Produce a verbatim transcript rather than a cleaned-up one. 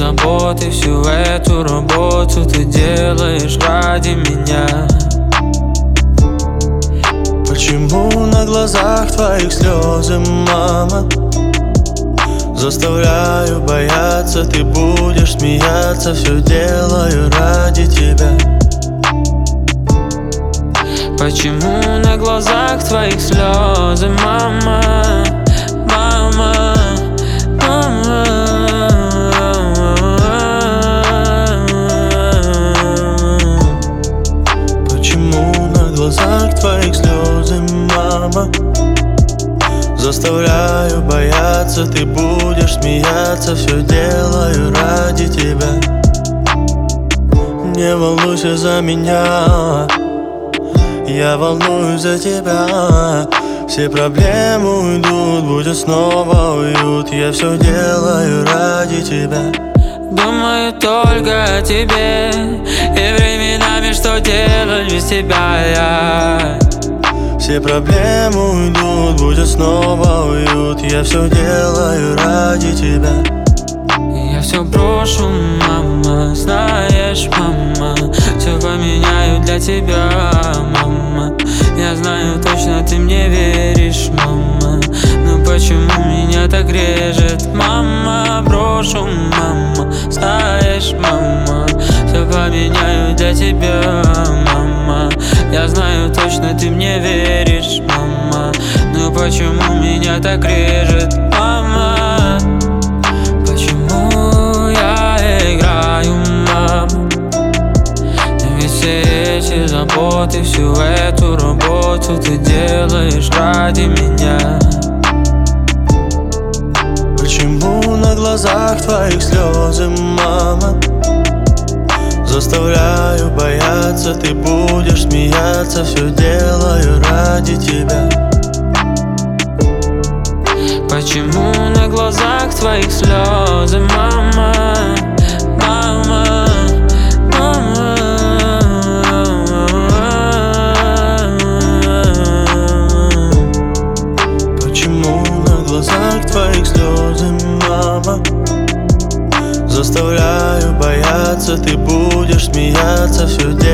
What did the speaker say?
заботы, всю эту работу ты делаешь ради меня. Почему на глазах твоих слезы, мама? Заставляю бояться, ты будешь смеяться. Все делаю ради тебя. Почему на глазах твоих слезы, мама? Мама, мама. Почему на глазах твоих слезы, мама? Заставляю бояться, ты будешь смеяться. Все делаю ради тебя. Не волнуйся за меня, я волнуюсь за тебя. Все проблемы уйдут, будет снова уют. Я все делаю ради тебя. Думаю только о тебе и временами, что делать без тебя я. Все проблемы уйдут, будет снова уют. Я все делаю ради тебя. Я все брошу, мама, знаешь, мама. Все поменяю для тебя, мама. Я знаю точно, ты мне веришь, мама. Но почему меня так режет, мама? Брошу, мама, знаешь, мама. Все поменяю для тебя, мама. Я знаю точно, ты мне веришь, мама. Но почему меня так режет, мама? Почему я играю, мама? Ведь все эти заботы, всю эту работу ты делаешь ради меня. Почему на глазах твоих слезы, мама? Заставляю бояться, ты будешь смеяться. Все делаю ради тебя. Почему на глазах твоих слезы, мама? Мама, мама. Почему на глазах твоих слезы, мама? Заставляю бояться, ты будешь смеяться. Все